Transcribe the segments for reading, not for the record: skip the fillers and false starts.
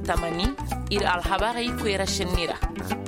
tamani ir alhabari kwera shinira.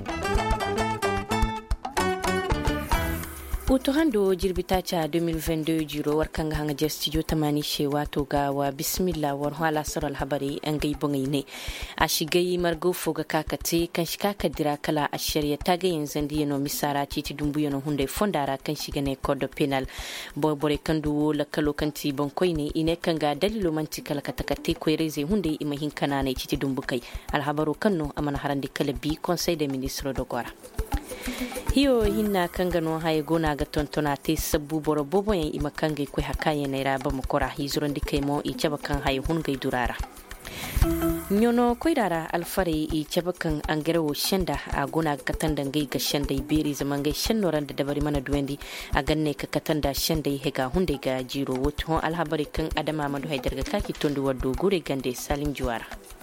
Uto hando jirbita cha 2022 jiro warkanga hanga je studio tamani she wato ga wa bismillah war hala saral habari an gai bongai ne a shigai margo foga kakate kan shika kadira kala a shari'a ta ga yanzu ndiye no misara titi dumbu yono hunde fondara kan shiga ne code penal bore kandu la kalo kanti bonkoi ne ine kanga dalilo manti kala katakate ko reze hunde imahin kana ne titi dumbu kai alhabaro kanno amana harandi kala bi conseil des ministres do gora hiyo hinna kangano haye gona ga tontona te sabbu boro bobo yan ima kangai ko hakaye na iraba mukora hizuron dikaimo i chabakan haye hungai durara nyono koirara alfare i chabakan angero shenda a gona ga katandan gai ga shenda beri zaman gai shannoran da dabari mana duwendi a ganne ka katanda shenda hega hunde ga jiro woto alhabari kan adama madu haidar ga kaki tondu waddo gure gande salim juwara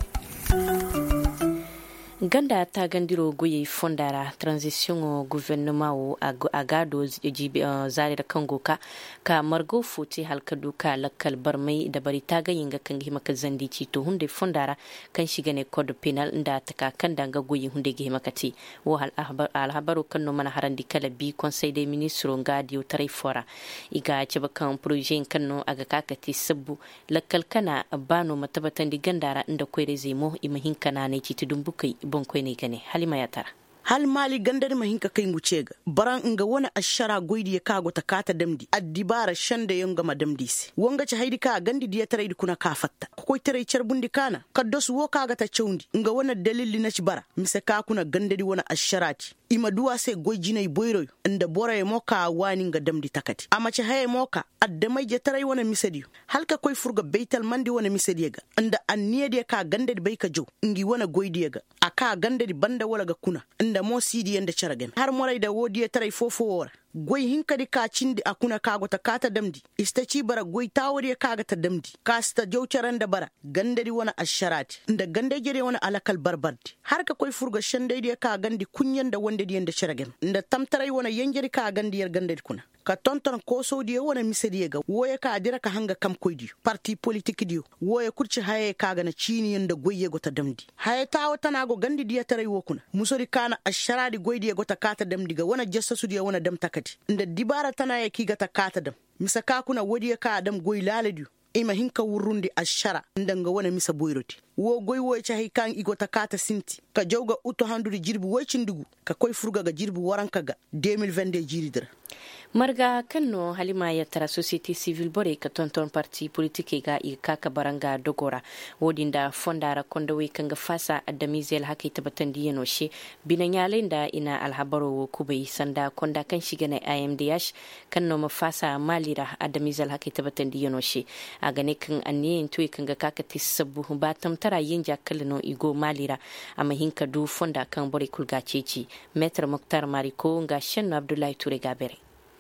ganda ta gandiro goye fondara transition o gouvernement o agado jibi zare da kango ka margo foti halkadu ka lakal barmai da bari ta ga yinga kan himaka zandi ci to hunde fondara kan shiga ne code penal inda ta ka kan danga goye hunde ge himakati wo hal habaru kan no mana harandi kala bi conseil des ministres ngadio tare fora iga ci bakan projet kan no aga kakati sabbu lakal kana bano matabatan di gandara inda koire zemo imahin kana ne ci tudumbukai bonkoy ne gane halima ya tara hal mali gandar mahinka kai ngucega baran nga wona ashara goidi ya kago ta kata damdi addibara shanda yonga madamdi se wonga ci haidi ka gandi diya tarai kuna ka fatta ko tarai charbundi kana kaddos wo kaga ta chaundi nga wona dalili na ci bara mise ka kuna gandari wona asharati ima duwa se goijinai boyro inda bora ya moka wani nga damdi takati ama ci haye moka addamai je tarai wona misadiyo halka koy furga beital mandi wona misadiyaga inda anniyade ka gandari bai ka jo ngi wona goidiyaga aka gandari banda wala ga kuna da mo sidi yanda charagen har morai da wodi ya tarai fofo wora goy hinkadi ka cindi akuna kago ta kata damdi istaci bara goy tawari ya kaga ta damdi kasta jawcharan da bara gandari wana asharati inda gande gere wana alakal barbardi har ka koy furga shandai da ka gandi kunyan da wanda yanda charagen inda tamtarai wana yangeri ka gandi yar gandari kuna ka tonton ko sodi wana misadi ga woya ka dira ka hanga kam koydi parti politique dio woya kurci haye kaga na chini yanda goyye gota damdi haye tawo tanago gandi diya tarai wokuna musori kana asharadi goydi gota kata damdi ga wana jassa sudi wana dam takati inda dibara tana ya kiga ta kata dam misaka kuna wodi ka adam goy laladiyo ima hinka wurundi ashara ndanga wana misa boyroti wo goy wo cha hikan igo ta kata sinti ka jawga uto handuri jirbu wocindugu ka koy furga ga jirbu waranka ga 2022 jiridra marga kanno halima ya tara société civile bore ka tonton parti politique ga kaka baranga dogora wodinda fondara kondowe kanga fasa adamizel hakai tabatan diyano she binanyalenda ina alhabaro kubai sanda konda kan shiga na IMDH kanno mafasa malira adamizel hakai tabatan diyano she a gane kan aniyin tuyi kanga kaka tisabu batam tara yin jakalino igo malira amma hinka du fonda kan bore kulga ceci maître Mokhtar Mariko nga shenno Abdoulaye Touré Gabere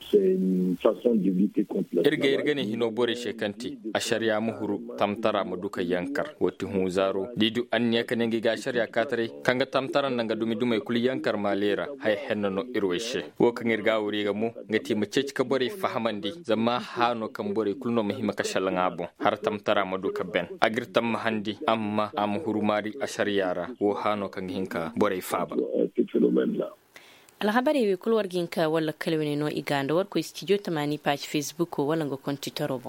irga ne hino bore shekanti a shari'a muhuru tamtara mu duka yankar wata huzaro didu an ne kan ngi ga shari'a katare kanga tamtaran nan ga dumi dumai kuli yankar malera hay henno no irweshe wo kan irga wuri ga mu ngati mu ceci ka bore fahamandi zama hano kan bore kulno muhimma ka shalanga abu har tamtara mu duka ben agirtam mahandi amma amhuru mari a shari'ara wo hano kan hinka bore faba alhabari we kulwar ginka wala kalwene no iganda war ko studio tamani page facebook wala ngo konti torobo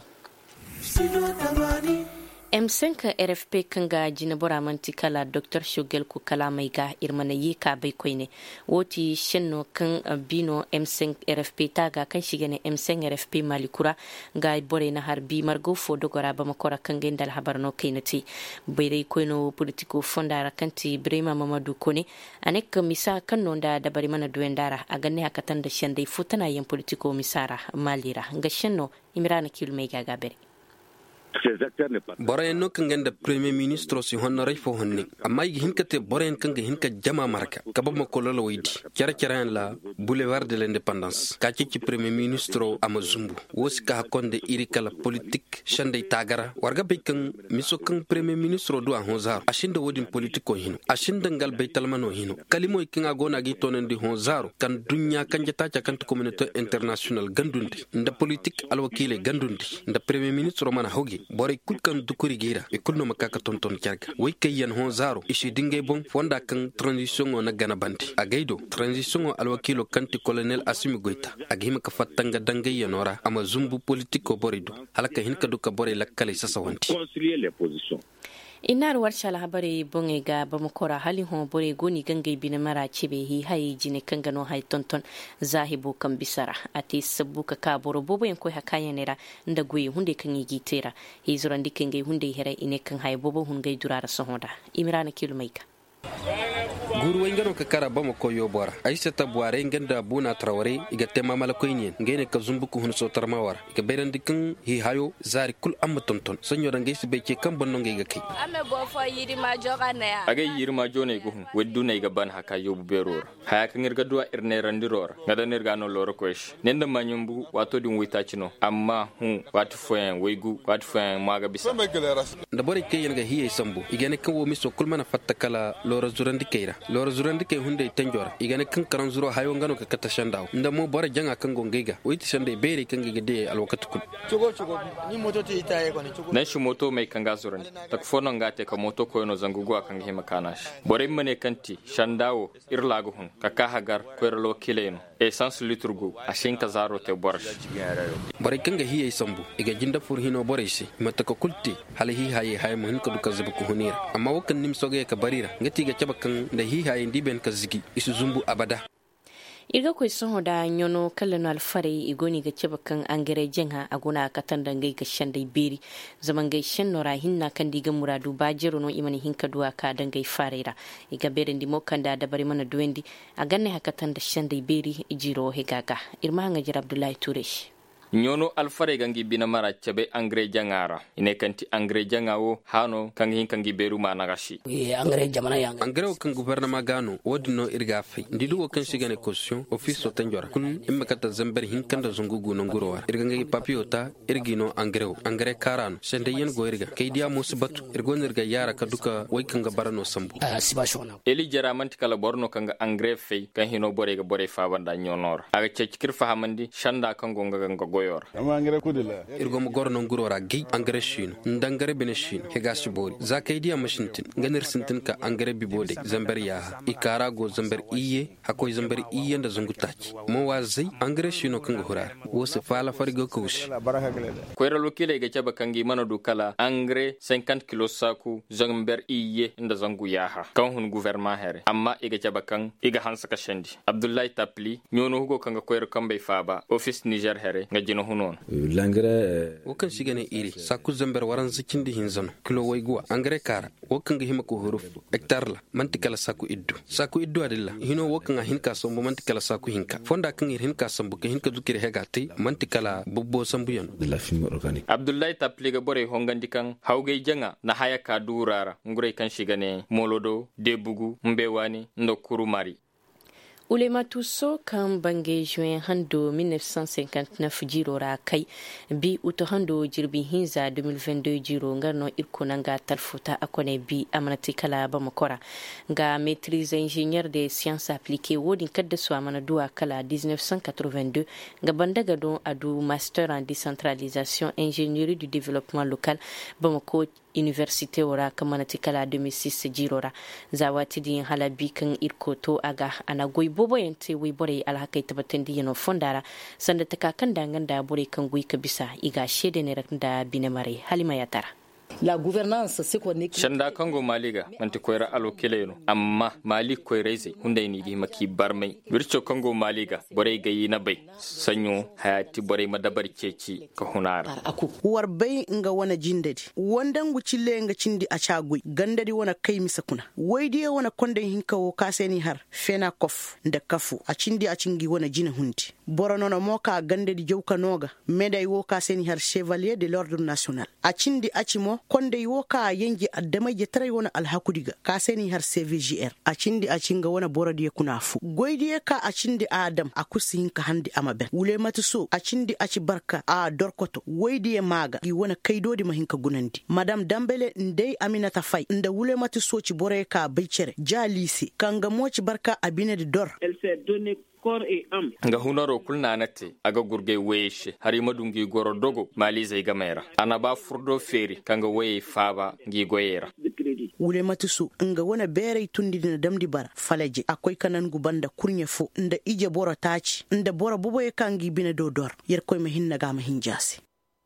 M5 RFP kanga jina bora mantikala Dr. Shugel ku kala mai ga irmana yika bai koine woti shenno kan bino M5 RFP taga kan shigene M5 RFP malikura ga bore na harbi margo fo dogora ba makora kan gendal habarno kainati bai dai koino politiko fondara kanti Brema Mamadou Kone anek misa kanno da bari mana duendara a ganne hakatan da shende futana yan politiko misara malira ga shenno imrana kilme ga gabere borayen no kan ganda premier ministre si honna ray fo honne amma yi hinkate borayen kan hinka jama marka kaba ma kololo waydi kera la boulevard de l'indépendance ka ci premier ministre amazumbu wosi ka konde irikala politique shande tagara warga be kan miso kan premier ministre do an hozar ashinda wodin politiko hino ashinda ngal be talmano hino kalimo kinga gona gi tonen di hozar kan dunya kan jata kan communauté international gandundi nda politique alwakile gandundi nda premier ministre mana hogi boray kulkan dukuri gira e kulno makaka tonton kyarga way kayen hon zaro ishi dingay bon fonda kan transition na gana bandi agaido transition alwakilo kanti colonel Assimi Goita agima ka fattanga dangay yanora ama zumbu politiko borido halaka hinka duka boray lakkale sasa wanti inar warshala habare bonge ga bamakora hali hon bore goni gangai bina mara cibe hi hayi jine kangano hay tonton zahibu kan bisara ati sabuka ka boro bobo en ko hakaya nera nda goyi hunde kan yi gitera hi zuran dikengai hunde hera ine kan hay bobo hungai durara sohoda imrana kilomaika guru wengano ka kara bama ko yobora aisha tabware ngenda buna traware iga tema mala ko yin ngene ka zumbu ko hun so tarmawar iga beran dikin hi hayo zari kul amma tonton sanyo da ngesi be ke kan bonno ngai ga kai ame bo fo yiri ma joga ne ya aga yiri ma jone ko hun weddu ne ga ban haka yobu beror haya kan irga duwa irne randiror ngada nirga no loro kosh nenda manyumbu wato din wita chino amma hu watu foyen wegu watu foyen maga bisa da bore ke yen ga hiye sambu igene kan wo miso kulmana fattakala loro zurandi keira loro zurandi ke hunde tanjora igane kan karan zuro hayo ngano ka kata shandaw nda mo bora janga kan gongega oiti shande bere kan gege alwakatu kun chugo ni moto ti itaye ko ni chugo na shi moto mai kan gazurandi tak fono ngate ka moto ko no zangugo kan hima kanash bore mane kanti shandawo irlago hun ka hagar ko relo kileno essence liturgu ashin ka zaro te borsh bore kan ga hiye sambu iga jinda furhino bore shi mata ko kulti halahi haye haye mun ka duka zubu ko hunira amma wakan nim soge ka barira ngati ga cabakan da hi haye ndiben ka zigi isu zumbu abada irga ko son da nyono kallano alfare igoni ga cabakan angare jenha aguna katan da ngai gashan dai beri zaman gai shan nora hinna kan diga muradu bajero no imani hinka duwa ka dan gai farera iga beren di mokanda da bari mana duwendi a ganne hakatan da shan dai beri ijiro hegaga irma ngajir Abdullahi Turesh nyono alfare gangi bina mara cebe angre jangara ine kanti angre jangawo hano kangi kangi beru managashi angre jamana yang angre kan gouvernement gano wodino irga fay ndidu kan sigane caution office so tanjora kun imma kata zamber hinkanda zungugu no ngurowar irga ngi papiota irgino angre karano sende yen go irga kaydiya musibatu irgo nirga yara kaduka way kanga barano sambu sibashona eli jaramanti kala borno kanga angre fay kan hino bore ga bore fa banda nyonor aga cekir fahamandi shanda kango nganga goyor irgo mo gorno ngurora gi angre shin ndangare beneshin hegashi bori zakaidiya mashintin ganir sintin ka angre bibode zamber ya ikara go zamber iye hakoy zamber iye nda zungutachi mo wazai angre shino kanga hurar wo se fala farigo kush koyra lokile ga chaba kangi manadu kala angre 50 kilo saku zamber iye nda zangu yaha kan hun gouvernement here amma iga chaba kan iga hansa ka shendi Abdullahi Tapli nyono hugo kanga koyra kambe faba office Niger here jino hunon langre wokan sigane iri saku zamber waran zikindi hinzano kilo waygua angre kara wokan hima ko huruf hectare la mantikala saku iddu adilla hino wokan hinka sombo mantikala saku hinka fonda kan hinka sombo ke hinka dukire hegati mantikala bobbo sambuyan de la film organique Abdullahi Tapliga bore hongandi kan hawge janga na haya ka durara ngure kan sigane molodo debugu mbewani ndokuru mari Ulema Tuso kan bange juin hando 1959 jiro ra kai bi uto hando jirbi hinza 2022 jiro ngarno irko nanga talfuta akone bi amanati kala ba makora ga maîtrise ingénieur des sciences appliquées wodin kadda su amana duwa kala 1982 ga bandaga don adu master en décentralisation ingénierie du développement local Bamako Université ora kamanati kala 2006 jirora zawati din halabi kan irkoto aga ana goy bobo yente wi bore alhakai tabatandi yano fondara sanda takakan danganda bore kan goy kabisa iga shede ne da binemare halima yatara la gouvernance c'est qu'on est shanda kango maliga manti koyra alo keleno amma mali koyreze hunde ni di maki barmai bircho kango maliga bore gayi na bai sanyo hayati bore madabar ceci ka hunara aku war bai nga wana jindadi wandan gucille nga cindi a chagui gandadi wana kai misakuna waidi wana konde hinka wo kaseni har fena kof nda kafu a cindi a cingi wana jina hundi borono na moka gandadi jawka noga medai wo kaseni har chevalier de l'ordre national a cindi a cimo konde yoka yenji addama je tare wona alhakudiga ka seni har CVGR a cindi a cinga wona borodi kunafu goydi ka a cindi adam a kusin ka handi amaben wule matuso a cindi a ci barka a dorkoto woydi maga gi wona kaydodi mahinka gunandi madame Dambele ndey Aminata Faye nda wule matuso ci bore ka baycere jalisi kanga mo ci barka abine de dor elle s'est donné nga hunaro kulna nate aga gurge weshe hari madungi goro dogo mali zai gamera ana ba furdo feri kanga waye faba ngi goyera wule matusu nga wana bere tundi na damdi bara falaje akwai kanan gubanda kurnya fo nda ije bora taci nda bora bubo ya kangi bina dodor yer koy mahinna ga mahinjasi.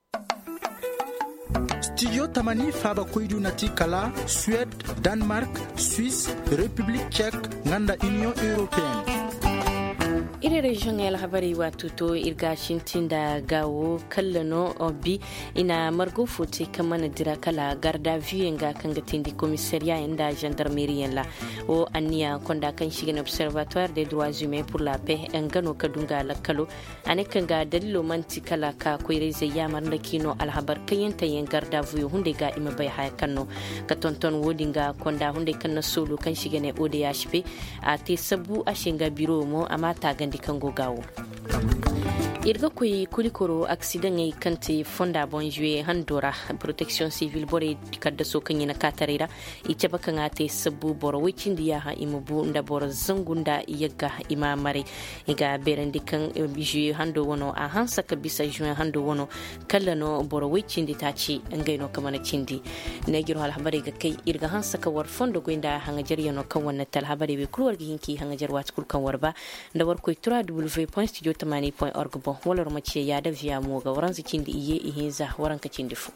Studio Tamani faba koydu nati kala Suède, Danemark, Suisse, République tchèque, nganda Union européenne. iri region el habari watuto irga shintinda gawo kallano obi ina margo fote kamana dira kala garda vienga kanga tindi commissariat inda gendarmerie la o ania konda kan shigen observatoire des droits humains pour la paix engano kadunga la kalo ane kanga dalilo manti kala ka koireze yamar nakino al habar kayenta yen garda vu hunde ga ima bay hay kanno ka tonton wodinga konda hunde kan solo kan shigen ODHP ate sabu ashenga biro mo amata gandi kango gawo irga koy kulikoro accident ngay kanti fonda bonjue handora protection civile bore kadda so kanyina katarira icaba kangate sabu boro wicindi ya ha imubu nda boro zangunda yagga imamare iga berendi kan jue hando wono a hansa ka bisa jue hando wono kallano boro wicindi taci ngayno kamana cindi negiro hal habari ga kay irga hansa ka war fondo goinda hanga jariyano kan wannan tal habari be kulwar hinki hanga jarwat kul kan warba nda war koy www.studio80.org wala rumace ya da via mu ga waran zikin da iye ihinza waran kacin difu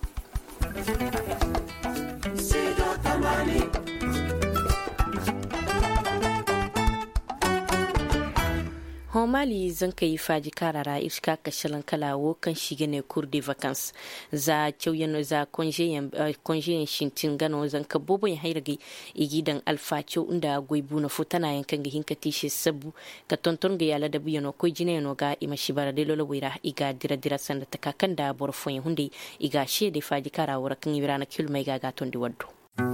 Homali zan kai faji karara iska kashalan kalawo kan shige ne kurdi vacance za cewyano za konjeyen shintin gano zan ka bobo ya hairage igidan alfacho inda goibu na futana yankan ga hinka tishe sabu ka tonton ga yala da biyano ko jineno ga ima shibara de lolo wira iga dira sanda takakan da borfon hunde iga she de faji karawo kan yirana kilmai ga gaton di waddo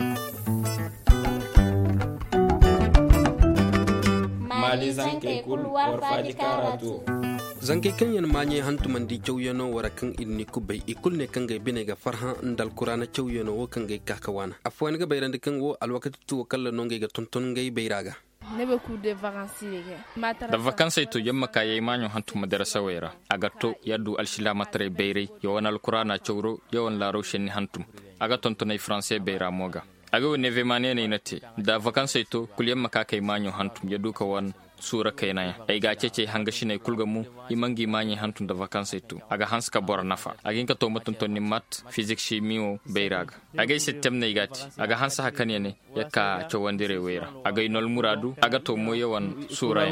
mali zanke kul war faji karatu zanke kanyan manye hantumandi cewyano wara kan inni kubai ikul ne kan ga bine ga farha ndal qur'ana cewyano wo kan ga kakawana afwan ga bayrande kan wo alwakati tu kala no ga tonton ga bayraga nebe ku de vacances da vacances to yamma kaye manyo hantu madarasa wera agato yaddu alshila matre bayre yawan alqur'ana cewro yawan laro shenni hantum aga tontonay français bayra moga aga neve manene inate da vacances to kulyamma ka kay manyo hantum yaddu ka wan sura kaynaya ay ga cece hanga shine kulgamu imangi manyi hantun da vacances to aga hanska bor nafa agin ka to matun ton ni mat physics chimio bayraga aga system ne gati aga hansa hakane ne yakka chowandire wera aga inol muradu aga to moyewan sura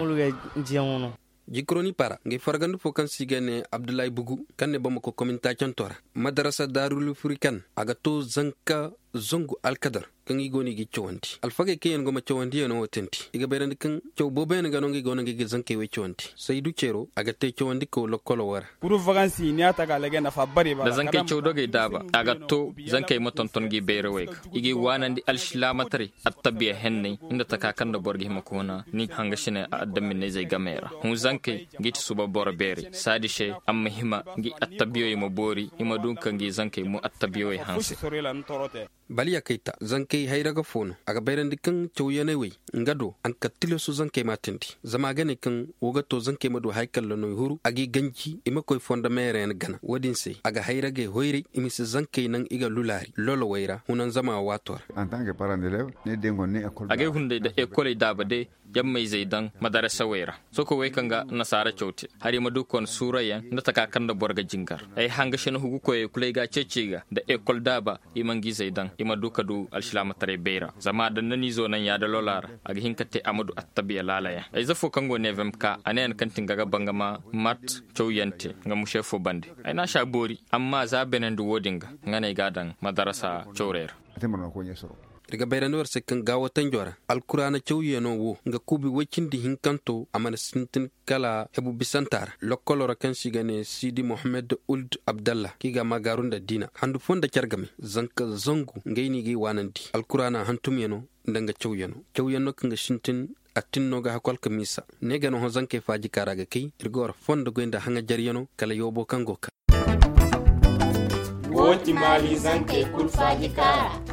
jikroni para ngai fargandu fokan sigane Abdoulaye Bougou kanne bamako commenta cantora madrasa darul furikan aga to zanka zongu alkadar kan igoni gi chwanti alfage kayen goma chwanti no tenti iga berandi kan chow boben ga nongi gona gi zanke we chwanti saydu chero aga te chwanti ko lokolo wara puru vacances ni ata ga lege na fa bari ba da zanke chow doge daba aga to zanke motonton gi bere wek igi wanandi alshilamatari attabiya henni inda takakan da borgi makona ni hanga shine addamin ne zai gamera hu zanke giti suba bor bere sadishe amma hima gi attabiyo mo bori ima dunkan gi zanke mu attabiyo hansi baliya kaita zanke hayraga fono aga bayrandi kan chowyane we ngado an katilo su zanke matindi zama gane kan wogato zanke madu haykal no huru agi ganci ima koy fonda mere en gana wadin se aga hayrage hoyri imis zanke nan iga lulari lolo wayra hunan zama wator en tant que parent d'élève ne dengo ne école aga hunde da école dabade yammai zaidan madarasa wayra soko way kanga nasara chowti hari madu kon sura yan nataka kanda borga jingar ay hanga shen hugu koy kulega ceciga da école daba imangi zaidan ima duka du alshilama tare beira zama da nani zo nan ya da lolar aga hinkate amadu attabiya lalaya ay zafo kango nevem ka anen kantin gaga bangama mat chowyante nga mushefo bande ay na sha bori amma za benendu wodinga ngane gadan madarasa chowrera atemano ko nyesoro daga bayanawar sekan gawatan jora alkurana cewyano wo nga kubi wacindi hinkanto amana sintin kala hebu bisantar lokolora kan sigane Sidi Mohamed Ould Abdallah kiga magarunda dina handu fonda cargame zanka zongu ngaini gi wanandi alkurana hantumyano ndanga cewyano kanga sintin atinno ga hakol kamisa nega no zanke faji karaga kai irgor fonda goinda hanga jariyano kala yobo kangoka woti mali zanke kul faji kara